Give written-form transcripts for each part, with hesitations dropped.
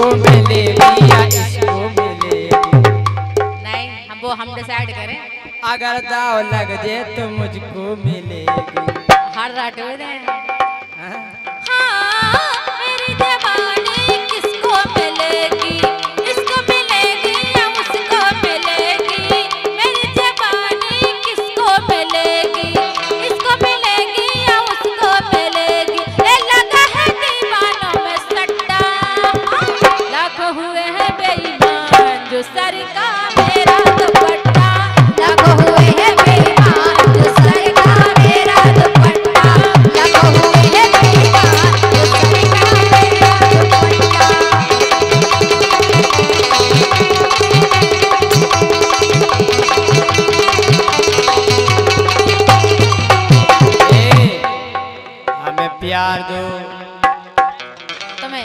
मुझको मिलेगी या इसको मिलेगी? नहीं, हम डिसाइड करें। अगर दाव लग जाए तो मुझको मिलेगी। हर राठौड़ है। हाँ? हाँ, मेरी जवानी किसको मिलेगी? इसको मिलेगी या उसको मिलेगी? मेरी जवानी किसको मिलेगी? इसको मिलेगी या उसको मिलेगी? ए लगा है दीवानों में सट्टा, लाखों हुए हैं बेईमान जो सर का मेरा दुपट्टा। लाखों हुए हैं बेईमान जो सर का मेरा दुपट्टा। लाखों हुए हैं बेईमान जो सर का मेरा दुपट्टा। ए, हमें प्यार दो। तुम्हें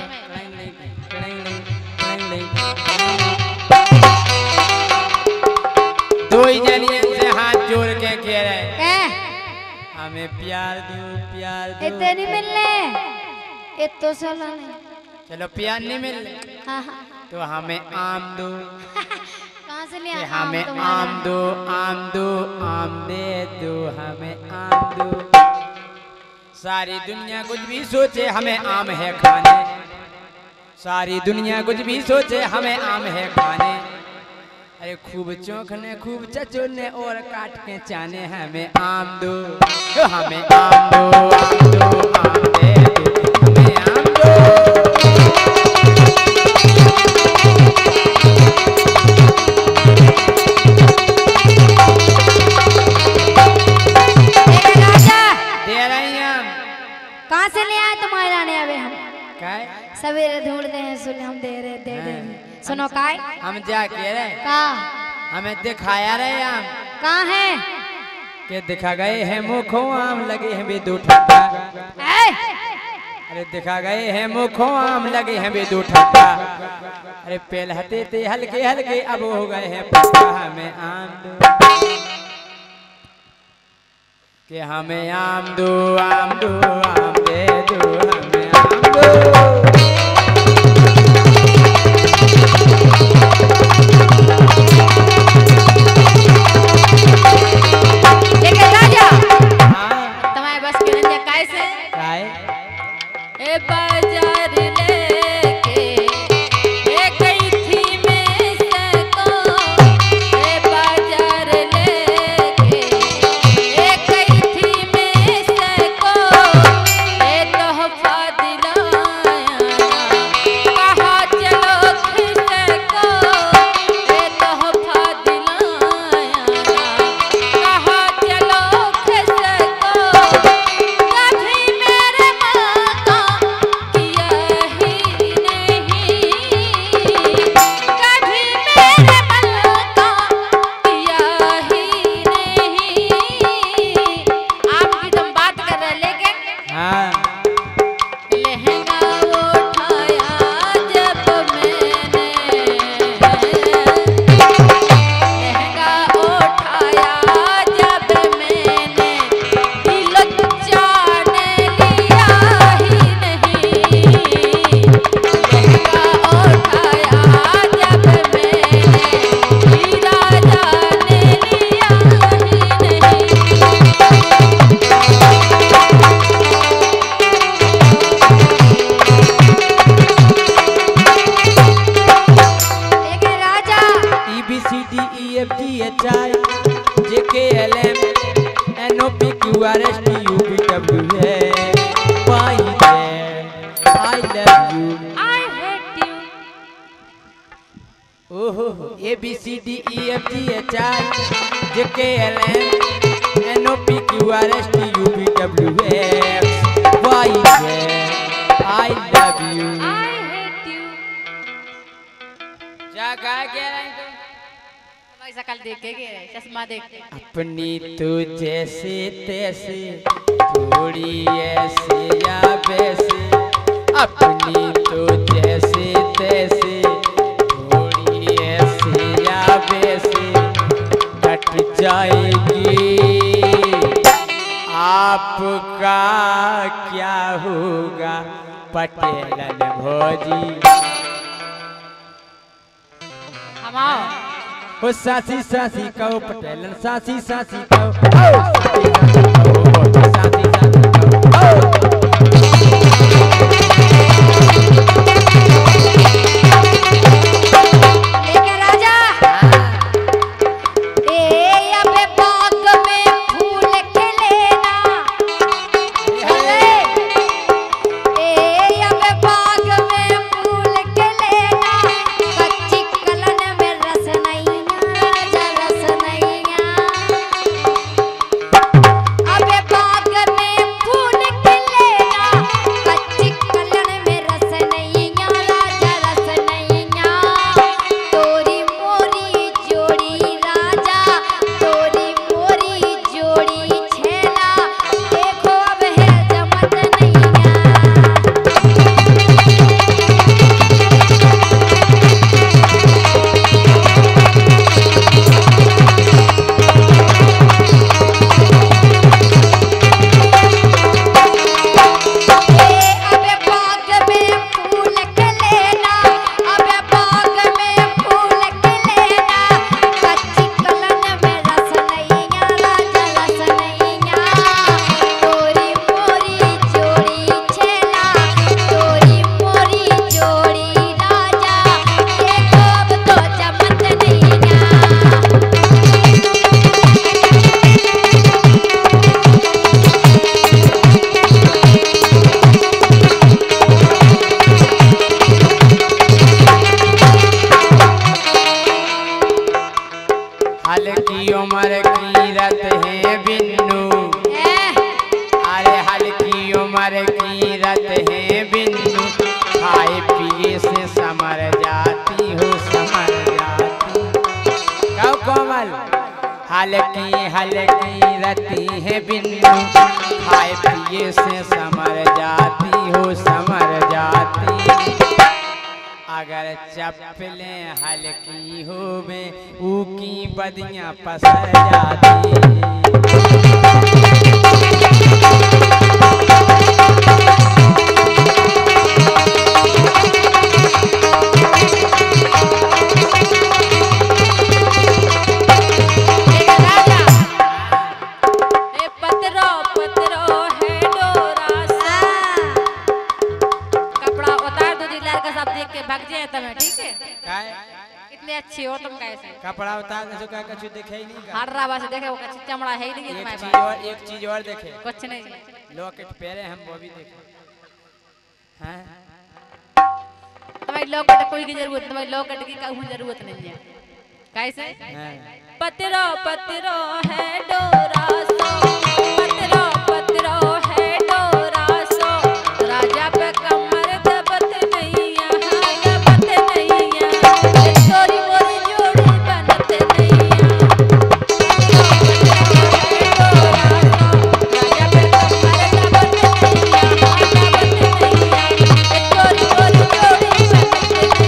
दो ही जनियन से हाथ जोड़ के कह रहे क्या हमें प्यार दो, प्यार दो। इतने नहीं मिलने, इतो सोला नहीं। चलो प्यार नहीं मिल हाँ हाँ, तो हमें आम दो। कहाँ से कि लिया हमें तुम्हारा? आम दो, आम दो, आम दे दो, हमें आम दो। सारी दुनिया कुछ भी सोचे हमें आम है खाने। सारी दुनिया कुछ भी सोचे हमें आम है खाने। अरे खूब चौंकने, खूब चचोने और काट के चाने हमें आम दो, तो हमें आम दो, आम दो, आम दे दो, हमें आम दो। राजा दे रही हम। कहाँ से ले आए तुम्हारे लाने? अबे हम काय? सवेरे ढूंढते हैं, सुन हम दे रहे दे दे। सुनो काय हम जा के रहे कहाँ हमें दिखाया रहे हम कहाँ है? के दिखा गए हैं मुखों आम लगे हैं बे दो ठप्पा। ए! अरे दिखा गए हैं मुखों आम लगे हैं बे दो ठप्पा। अरे पहलते थे हल्के हल्के अब हो गए हैं पक्का। हमें आम दो, कि हमें आम दो, आम दो, आम दे दो, हमें आम दो। लेकिन राजा हाँ? तुम्हारे बस के नहीं कैसे? काय? ए बाजार लेके ए गई थी मैं सको। ए बाजार लेके ए गई थी मैं सको। ए तोहफा दिलाया कहा चलो खिसको। ए तोहफा दिलाया कहा चलो खिसको। कभी मेरे माँ किया ही नहीं, कभी मेरे मन का किया ही नहीं। आपकी तुम बात कर रहे लेकिन हाँ? लहंगा उठाया जब मैंने, लहंगा उठाया जब मैंने, दिल जाने लिया ही नहीं। लहंगा उठाया जब मैंने, हीरा जाने लिया ही नहीं। लेकिन राजा E B C D E F G H I J K L M N O P Q R S T U V W Y Z I love you। I hate you। ओहो A B C D E F G H I J K L M N O P Q R S T U V W X Y Z I love you। I hate you। जा गा क्या रही तुम? भाई शकल देख के गए, चश्मा देख के। अपनी तो जैसे तैसे थोड़ी ऐसे या वैसे। अपनी तो जैसे तैसे थोड़ी ऐसे या वैसे कट जाएगी। आपका क्या होगा पटेलन भौजी? कमाओ। ओ सासी सासी कहो पटेलन सासी सासी कहो सासी सासी कहो सासी सासी कहो हल्की उम्र की रत है बिन्नू अरे हल्की उम्र की रत है बिन्नू खाए पिए से समर जाती हो समर जाती कहो कोमल हल्की हल्की रती है बिन्नू खाए पिए से समर जाती हो समर जाती अगर चप्पलें हल्की होवे ऊकी बदियां पसर जाती इतने अच्छी हो तुम कैसे कपड़ा उतार दे का कुछ दिखे ही नहीं का हर राबा से देखे वो कच्ची चमड़ा है ही नहीं एक चीज और देखे कुछ नहीं लॉकेट पहरे हम वो भी देखे हैं तुम्हारी लॉकेट कोई की जरूरत तुम्हारी लॉकेट की कोई जरूरत नहीं है कैसे पतरो पतरो है डोरा सो पतरो पतरो है डोरा सो राजा पे कमर दबत नहीं यहाँ दबत नहीं यहाँ चोरी मोरी जोड़ी बनत नहीं राजा पे कमर दबत नहीं यहाँ दबत नहीं चोरी मोरी जोड़ी बनत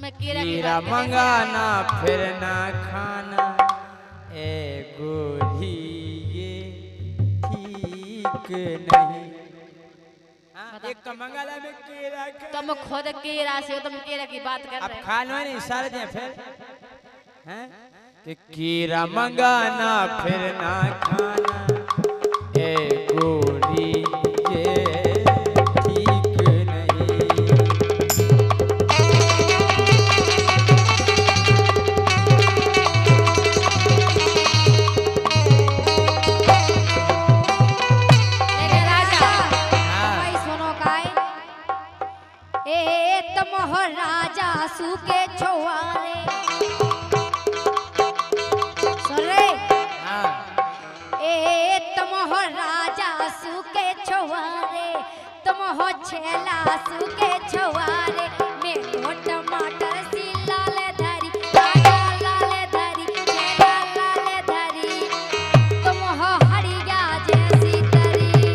मैं कीड़ा की कीड़ा बात कर रहा मंगाना फिर ना खाना ए गोरी ये ठीक नहीं। हाँ, एक तो मंगला में कीड़ा खा। तुम खुद कीड़ा से हो, तुम कीड़ा की बात कर अब रहे हो। खा लो नहीं सारे दिन फिर हैं कि कीड़ा मंगाना फिर ना खाना ए गोरी ये ठीक नहीं। लेकिन राजा हाँ। भाई सुनो काय ए तुम हो राजा सूके छुआरे सुन रे हाँ ए तुम हो राजा सूके छुआरे तुम हो छेला सूके छुआरे मेरो टमाटर सी लाल धरी राजा लाल धरी छेला लाल धरी तुम हो हरिया जैसी तरी।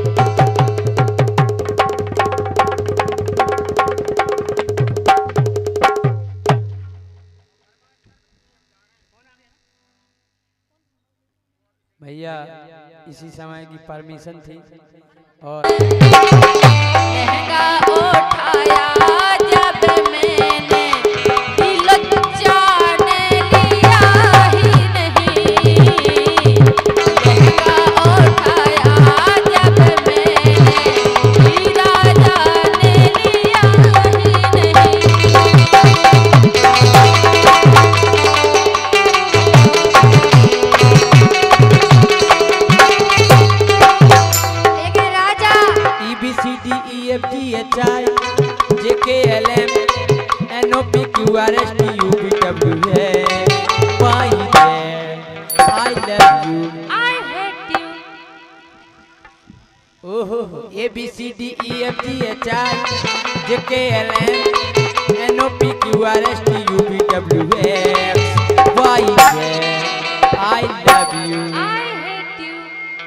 भैया इसी समय की परमिशन थी और लहंगा उठाया जब मैंने दिल जाने लिया ही नहीं। लहंगा उठाया जब मैंने हीरा जाने लिया ही नहीं। लेकिन राजा EBCDEFGHI JKLM NOPQRSTUVWX Why there I love you I hate you। ओहो ABCDEFGHI JKLM NOPQRSTUVWX Why there I love you। I hate you।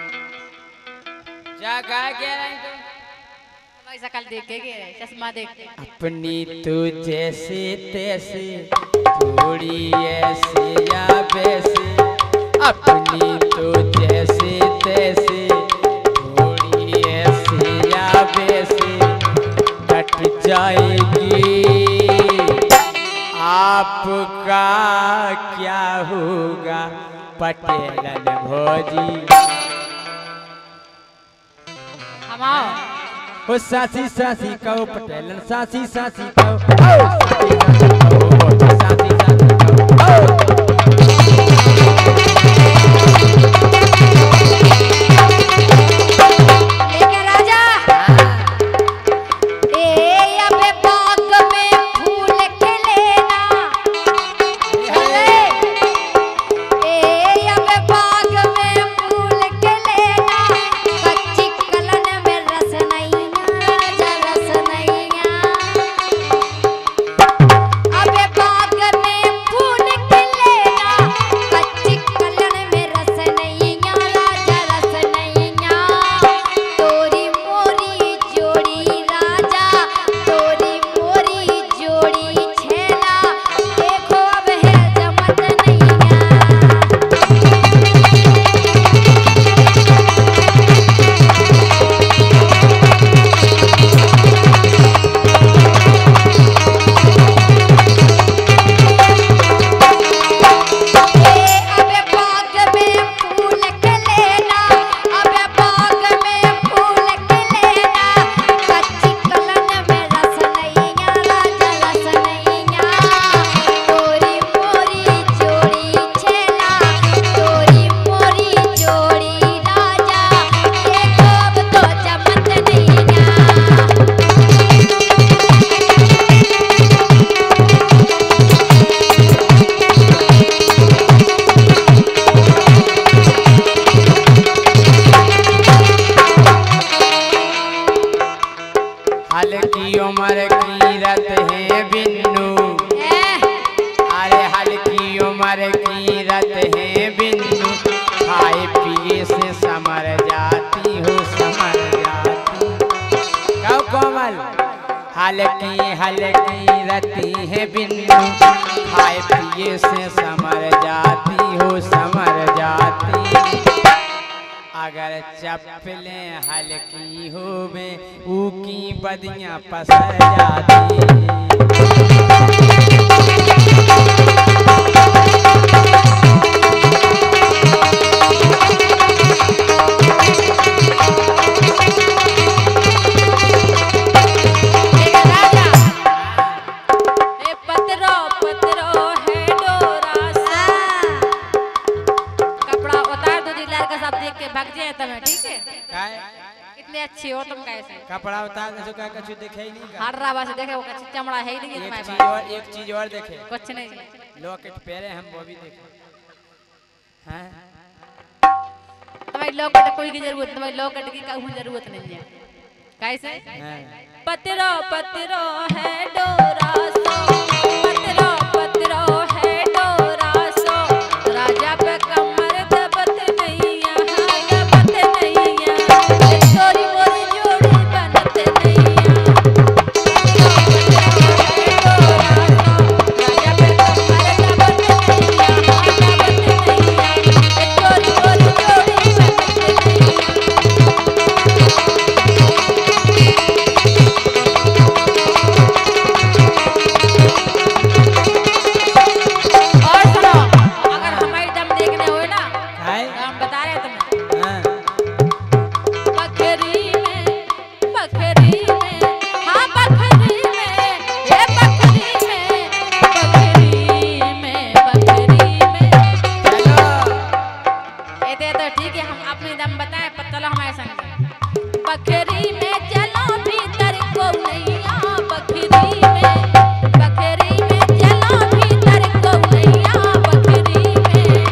क्या गा क्या रहे तुम? भाई शकल देख के चश्मा देख के अपनी तो जैसे तैसे थोड़ी ऐसे या वैसे अपनी तो जैसे तैसे थोड़ी ऐसे या वैसे कट जाएगी आपका क्या होगा पटेलन भौजी। हम आओ ओ सासी सासी कहो पटेलन सासी सासी कहो सासी सासी कहो। लेके राजा ए अबे बाग में फूल खिलेना चले ए अबे बाग में फूल खिलेना कच्ची कलन में रस नहीं राजा रस नहीं। अबे बाग में फूल खिलेना कच्ची कलन में रस नहीं राजा रस नहीं। तोरी मोरी जोड़ी राजा तोरी मोरी जोड़ी छेला देखो अब है जमत नहीं। अबे बाग में फूल खिलेना अबे बाग में फूल खिलेना कच्ची कलन में रस नहीं राजा रस नहीं। तोरी मोरी जोड़ी छेला तोरी मोरी जोड़ी राजा देखो अब तो जमत नहीं। हल्की उम्र की रत है बिन्नू अरे हल्की उम्र की रत है बिन्नू खाए पिए से समर जाती हो समर जाती। कहो कोमल हल्की हल्की रहती है बिन्नू, खाए पिए से समर जाती हो समर जाती। अगर चप्पलें हल्की होवे ऊकी बदियां पसर जाती। कितने अच्छे हो तुम कैसे? कपड़ा उतार दे, का कुछ दिखे ही नहीं। हर रहा बस देखे वो कुछ चमड़ा है ही नहीं तुम्हारे पास। एक चीज और देखे, कुछ नहीं। लॉकेट पहरे हम वो भी देखे। हैं? तुम्हारी लॉकेट कोई की जरूरत, तुम्हारी लॉकेट की कहूँ जरूरत नहीं है। कैसे? पतरो पतरो है डोरा सो, पतरो पतरो है डोरा सो, राजा पे कमर दबत नहीं यहाँ, दबत नहीं यहाँ, चोरी मोरी जोड़ी बनत नहीं यहाँ। राजा पे कमर दबत नहीं यहाँ, दबत नहीं यहाँ, चोरी मोरी जोड़ी बनत नहीं यहाँ। और सुनो, अगर हमारी दम देखने हुए ना तो हम बता रहे तुम्हें। बकरी में, बकरी में, हाँ बकरी में, ये बकरी में, बकरी में, बकरी में। ये तो ठीक है, हम अपनी दम बताएं पर चलो हमारे संग। बकरी में चलो भीतर को नैया, बकरी में, बकरी में चलो भीतर को नैया, बकरी में।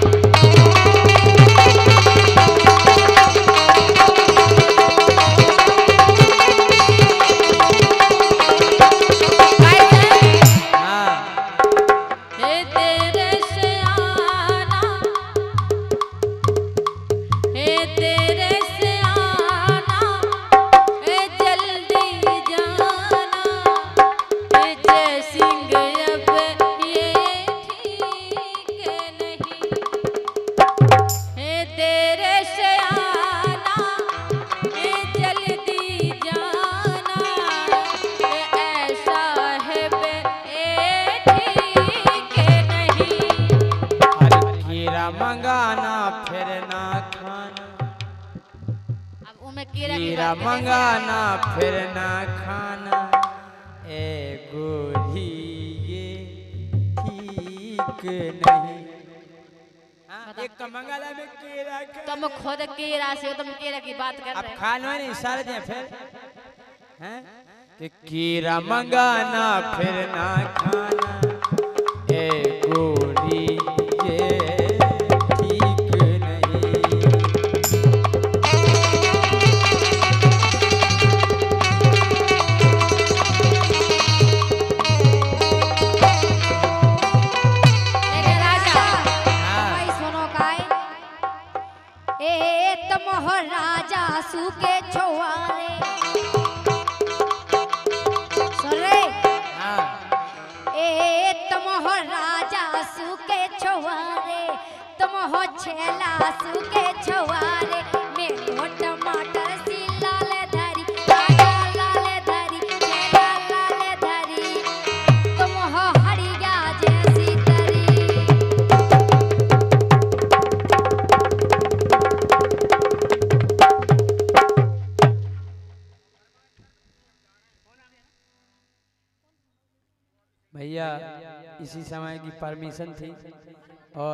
हे तेरे से आना, हे तेरे से आना, हे जल्दी जाना, हे जय सिंह अब ये ठीक नहीं। हे तेरे से आना, हे जल्दी जाना, हे ऐसा है बे ये ठीक नहीं। अरे खीरा मंगाना फिर ना खाना, अब उनमें कीड़ा की खीरा बात कैसे? मंगाना फिर ना खाना, ए गोरी ये ठीक नहीं। हाँ, एक तो मंगला में केरा का, तुम खुद कीड़ा से हो, तुम कीड़ा की बात कर अब रहे हो। खा लो नहीं सारे दिन फिर हैं कि कीरा मंगाना फिर ना खाना, ए गोरी ये ठीक नहीं। मेरे राजा हाँ। भाई सुनो काय, ए तुम हो राजा सूके छुआरे, सुन रे, हाँ ए तुम हो राजा सूके छुआरे, तुम हो छेला सूके छुआरे, मेरो टमाटर सी लाल धरी, राजा लाल धरी, छेला लाल धरी, तुम हो हरिया जैसी तरी। भैया इसी समय की परमिशन थी,